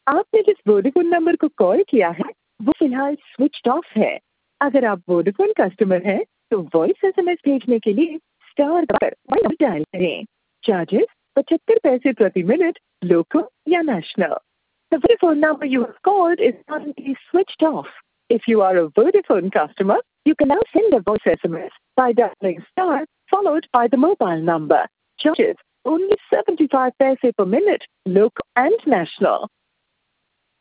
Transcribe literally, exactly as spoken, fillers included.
आपने जिस Vodafone number को कॉल किया है, वो फ़िलहाल स्विच्ड ऑफ है। अगर आप वोडाफ़ोन कस्टमर हैं, तो वॉइस एसएमएस भेजने के लिए स्टार पर वन डायल करें। चार्जेस पचहत्तर पैसे प्रति मिनट, लोकल या national. The Vodafone number you have called is currently switched off. If you are a Vodafone customer, you can now send a voice S M S by dialing star followed by the mobile number. Charges only seventy-five paise per minute, local and national.